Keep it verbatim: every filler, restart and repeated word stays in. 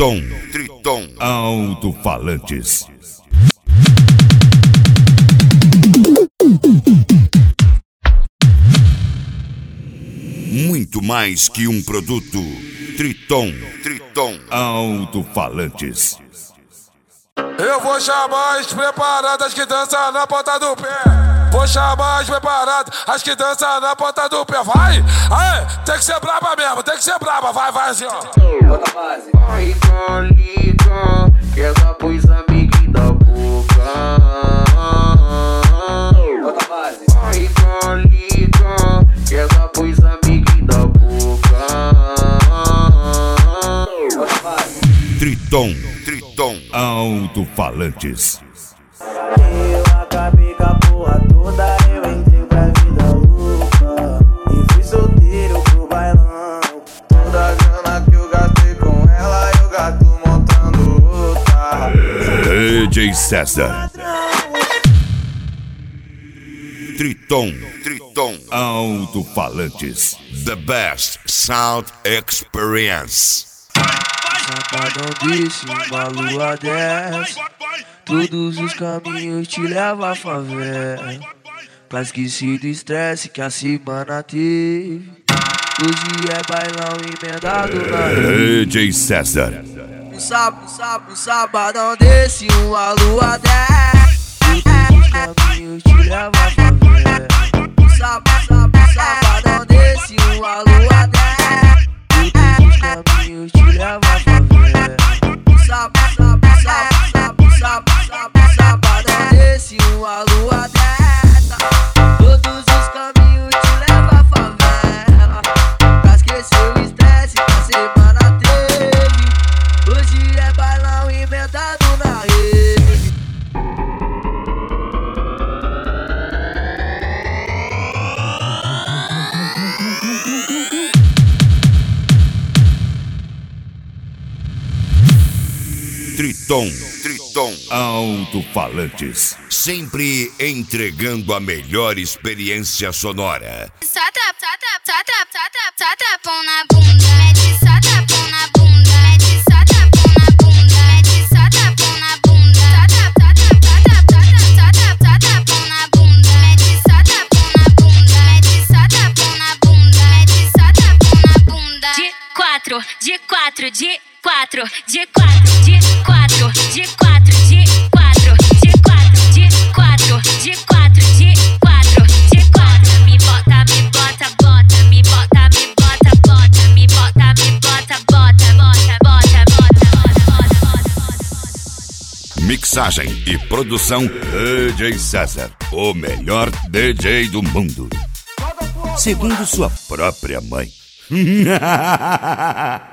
Triton, Triton, alto-falantes. Muito mais que um produto. Triton, Triton, alto-falantes. Eu vou chamar as preparadas que dançam na ponta do pé. Vou chamar as preparadas, as que dançam na ponta do pé. Vai! Aê! Tem que ser braba mesmo, tem que ser braba. Vai, vai assim, ó. Bota a base. Liga, liga, que essa pus amiguinho da boca. Bota a base. Liga, liga, que essa pus amiguinho da boca. Bota a base. Triton, Triton, alto-falantes. Eu acabei com a porra toda, eu entrei pra vida louca e fui solteiro pro bailão. Toda a grana que eu gastei com ela, eu gasto montando outra. D J César. Triton, Triton, alto-falantes. The best sound experience. Sabadão desse, uma lua dessa. Todos os caminhos te levam à favela. Pra esquecer do estresse que a semana teve. Hoje é bailão emendado na D J César. Um sábado, um sábado, um sabadão desse, uma lua dessa. Todos os caminhos te levam à favela. Um sábado, sábado, um sabadão desse, uma lua dessa. Todos os caminhos te levam à favela. Um sábado, sábado, sábado, sábado, sábado, sábado, sabadão desse, uma lua dessa. Todos os caminhos te levam à favela. Pra esquecer o estresse que a semana teve. Hoje é bailão emendado na rede. Triton, Triton, alto-falantes. Sempre entregando a melhor experiência sonora. Só tap, só tap, só tap, só tap, só tapão na bunda. Mete só tapão na bunda. Mete só tapão na bunda. Mete só tapão na bunda. Só tap, só tap, só tap, só tap, só tapão na bunda. Mete só tapão na bunda. Mete só tapão na bunda. Mete só tapão na bunda. De quatro, de quatro, de quatro, de quatro, de quatro, de quatro, de quatro, de quatro, de quatro, de quatro, de quatro, de quatro. Me bota, me bota, bota, me bota, me bota, bota, me bota, me bota, bota, bota, bota, bota, bota, bota. Mixagem e produção D J César, o melhor D J do mundo. Segundo sua própria mãe.